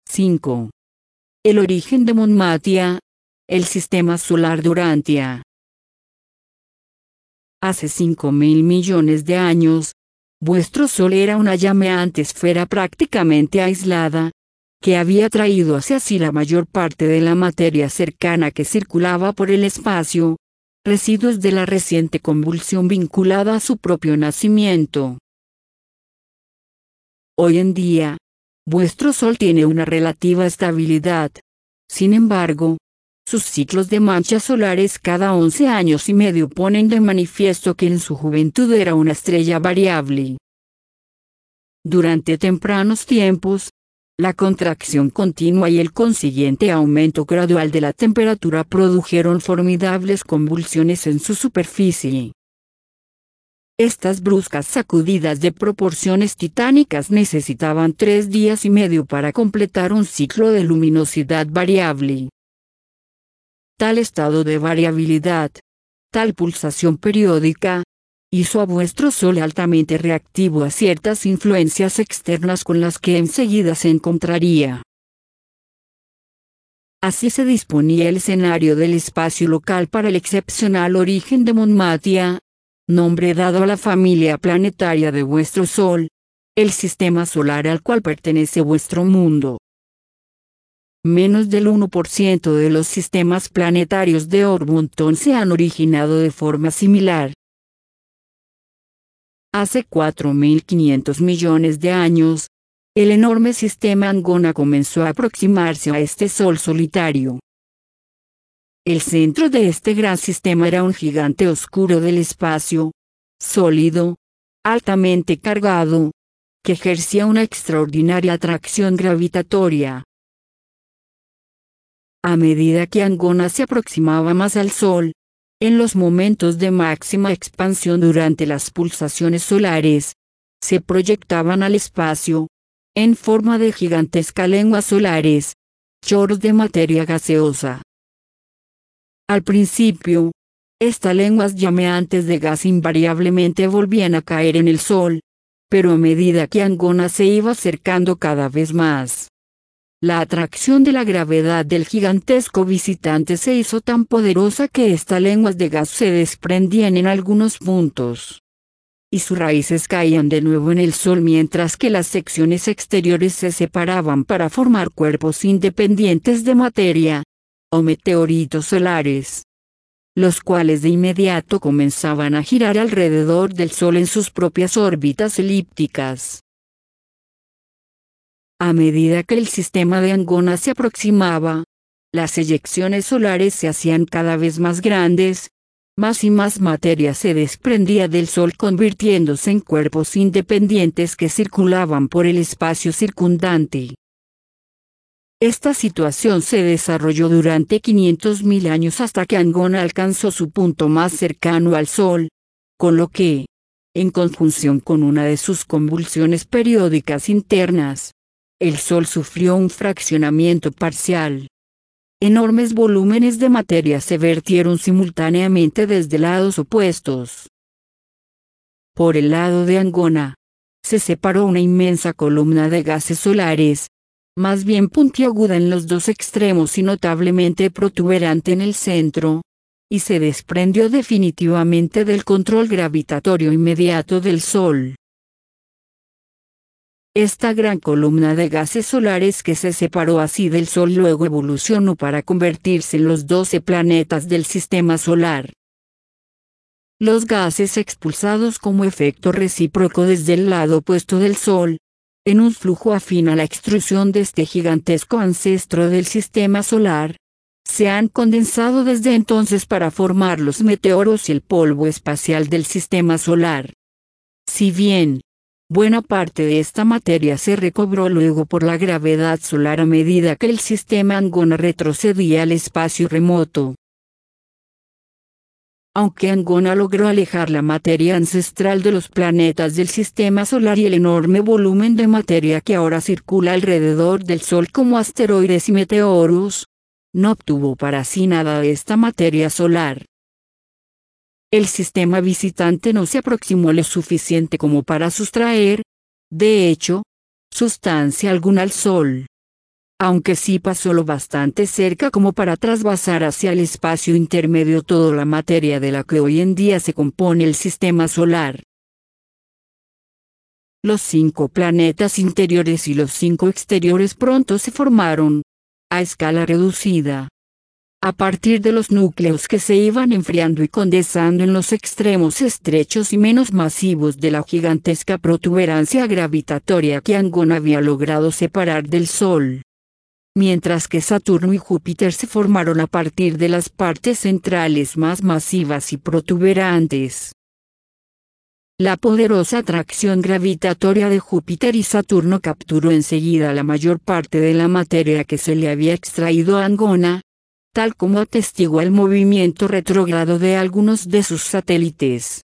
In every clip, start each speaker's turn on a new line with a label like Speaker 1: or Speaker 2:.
Speaker 1: 5. El origen de Monmatia, el sistema solar de Urantia. Hace 5.000 millones de años, vuestro Sol era una llameante esfera prácticamente aislada, que había traído hacia sí la mayor parte de la materia cercana que circulaba por el espacio, residuos de la reciente convulsión vinculada a su propio nacimiento. Hoy en día, vuestro Sol tiene una relativa estabilidad. Sin embargo, sus ciclos de manchas solares cada 11 años y medio ponen de manifiesto que en su juventud era una estrella variable. Durante tempranos tiempos, la contracción continua y el consiguiente aumento gradual de la temperatura produjeron formidables convulsiones en su superficie. Estas bruscas sacudidas de proporciones titánicas necesitaban 3 días y medio para completar un ciclo de luminosidad variable. Tal estado de variabilidad, tal pulsación periódica, hizo a vuestro Sol altamente reactivo a ciertas influencias externas con las que enseguida se encontraría. Así se disponía el escenario del espacio local para el excepcional origen de Monmatia, nombre dado a la familia planetaria de vuestro Sol, el sistema solar al cual pertenece vuestro mundo. Menos del 1% de los sistemas planetarios de Ormonton se han originado de forma similar. Hace 4.500 millones de años, el enorme sistema Angona comenzó a aproximarse a este Sol solitario. El centro de este gran sistema era un gigante oscuro del espacio, sólido, altamente cargado, que ejercía una extraordinaria atracción gravitatoria. A medida que Angona se aproximaba más al Sol, en los momentos de máxima expansión durante las pulsaciones solares, se proyectaban al espacio, en forma de gigantescas lenguas solares, chorros de materia gaseosa. Al principio, estas lenguas llameantes de gas invariablemente volvían a caer en el Sol, pero a medida que Angona se iba acercando cada vez más, la atracción de la gravedad del gigantesco visitante se hizo tan poderosa que estas lenguas de gas se desprendían en algunos puntos, y sus raíces caían de nuevo en el Sol mientras que las secciones exteriores se separaban para formar cuerpos independientes de materia, o meteoritos solares, los cuales de inmediato comenzaban a girar alrededor del Sol en sus propias órbitas elípticas. A medida que el sistema de Angona se aproximaba, las eyecciones solares se hacían cada vez más grandes, más y más materia se desprendía del Sol convirtiéndose en cuerpos independientes que circulaban por el espacio circundante. Esta situación se desarrolló durante 500.000 años hasta que Angona alcanzó su punto más cercano al Sol, con lo que, en conjunción con una de sus convulsiones periódicas internas, el Sol sufrió un fraccionamiento parcial. Enormes volúmenes de materia se vertieron simultáneamente desde lados opuestos. Por el lado de Angona, se separó una inmensa columna de gases solares, más bien puntiaguda en los dos extremos y notablemente protuberante en el centro, y se desprendió definitivamente del control gravitatorio inmediato del Sol. Esta gran columna de gases solares que se separó así del Sol luego evolucionó para convertirse en los 12 planetas del sistema solar. Los gases expulsados como efecto recíproco desde el lado opuesto del Sol, en un flujo afín a la extrusión de este gigantesco ancestro del sistema solar, se han condensado desde entonces para formar los meteoros y el polvo espacial del sistema solar. Si bien, buena parte de esta materia se recobró luego por la gravedad solar a medida que el sistema Angona retrocedía al espacio remoto. Aunque Angona logró alejar la materia ancestral de los planetas del sistema solar y el enorme volumen de materia que ahora circula alrededor del Sol como asteroides y meteoros, no obtuvo para sí nada de esta materia solar. El sistema visitante no se aproximó lo suficiente como para sustraer, de hecho, sustancia alguna al Sol. aunque sí pasó lo bastante cerca como para trasvasar hacia el espacio intermedio toda la materia de la que hoy en día se compone el sistema solar. Los 5 planetas interiores y los 5 exteriores pronto se formaron, a escala reducida, a partir de los núcleos que se iban enfriando y condensando en los extremos estrechos y menos masivos de la gigantesca protuberancia gravitatoria que Angona había logrado separar del Sol. Mientras que Saturno y Júpiter se formaron a partir de las partes centrales más masivas y protuberantes. La poderosa atracción gravitatoria de Júpiter y Saturno capturó enseguida la mayor parte de la materia que se le había extraído a Angona, tal como atestigua el movimiento retrógrado de algunos de sus satélites.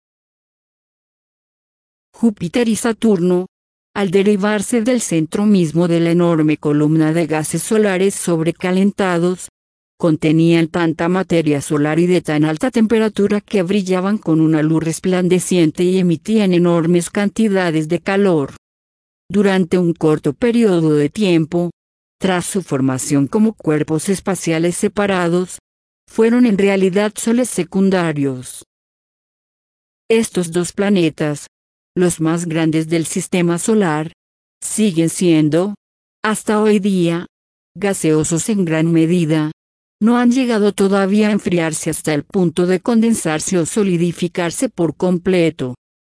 Speaker 1: Júpiter y Saturno, al derivarse del centro mismo de la enorme columna de gases solares sobrecalentados, contenían tanta materia solar y de tan alta temperatura que brillaban con una luz resplandeciente y emitían enormes cantidades de calor. Durante un corto periodo de tiempo, tras su formación como cuerpos espaciales separados, fueron en realidad soles secundarios. Estos 2 planetas, los más grandes del sistema solar, siguen siendo, hasta hoy día, gaseosos en gran medida. No han llegado todavía a enfriarse hasta el punto de condensarse o solidificarse por completo.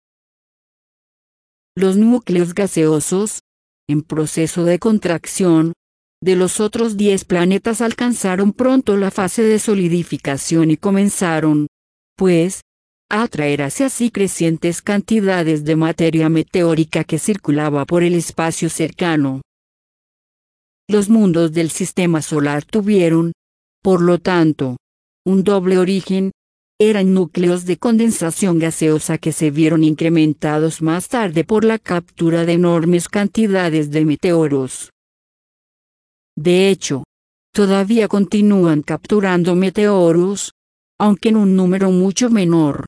Speaker 1: Los núcleos gaseosos, en proceso de contracción, de los otros 10 planetas alcanzaron pronto la fase de solidificación y comenzaron, pues, a atraer hacia sí crecientes cantidades de materia meteórica que circulaba por el espacio cercano. Los mundos del sistema solar tuvieron, por lo tanto, un doble origen. Eran núcleos de condensación gaseosa que se vieron incrementados más tarde por la captura de enormes cantidades de meteoros. De hecho, todavía continúan capturando meteoros, aunque en un número mucho menor.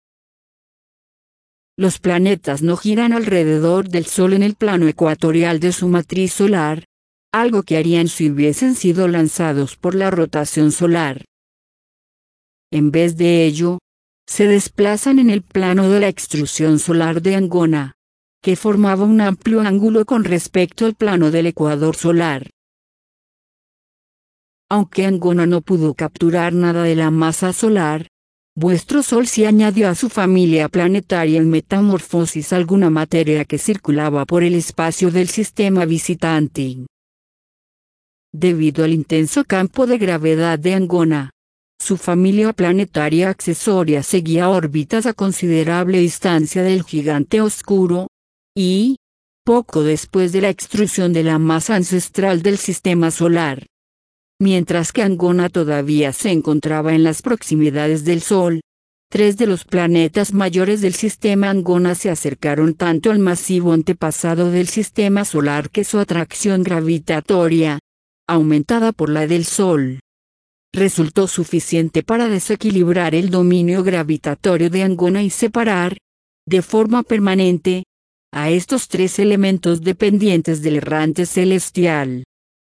Speaker 1: Los planetas no giran alrededor del Sol en el plano ecuatorial de su matriz solar, algo que harían si hubiesen sido lanzados por la rotación solar. En vez de ello, se desplazan en el plano de la extrusión solar de Angona, que formaba un amplio ángulo con respecto al plano del ecuador solar. Aunque Angona no pudo capturar nada de la masa solar, vuestro Sol sí añadió a su familia planetaria en metamorfosis alguna materia que circulaba por el espacio del sistema visitante. Debido al intenso campo de gravedad de Angona, su familia planetaria accesoria seguía órbitas a considerable distancia del gigante oscuro, y, poco después de la extrusión de la masa ancestral del sistema solar, mientras que Angona todavía se encontraba en las proximidades del Sol, 3 de los planetas mayores del sistema Angona se acercaron tanto al masivo antepasado del sistema solar que su atracción gravitatoria, aumentada por la del Sol, resultó suficiente para desequilibrar el dominio gravitatorio de Angona y separar, de forma permanente, a estos 3 elementos dependientes del errante celestial.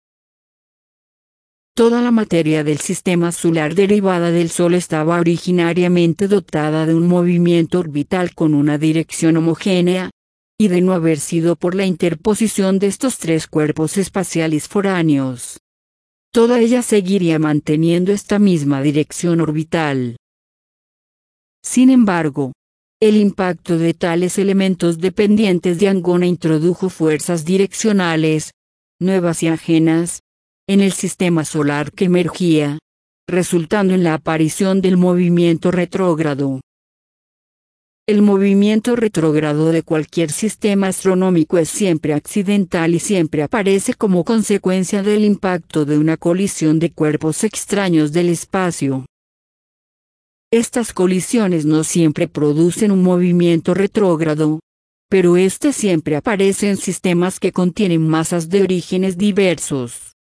Speaker 1: Toda la materia del sistema solar derivada del Sol estaba originariamente dotada de un movimiento orbital con una dirección homogénea, y de no haber sido por la interposición de estos 3 cuerpos espaciales foráneos, toda ella seguiría manteniendo esta misma dirección orbital. Sin embargo, el impacto de tales elementos dependientes de Angona introdujo fuerzas direccionales, nuevas y ajenas, en el sistema solar que emergía, resultando en la aparición del movimiento retrógrado. El movimiento retrógrado de cualquier sistema astronómico es siempre accidental y siempre aparece como consecuencia del impacto de una colisión de cuerpos extraños del espacio. Estas colisiones no siempre producen un movimiento retrógrado, pero este siempre aparece en sistemas que contienen masas de orígenes diversos.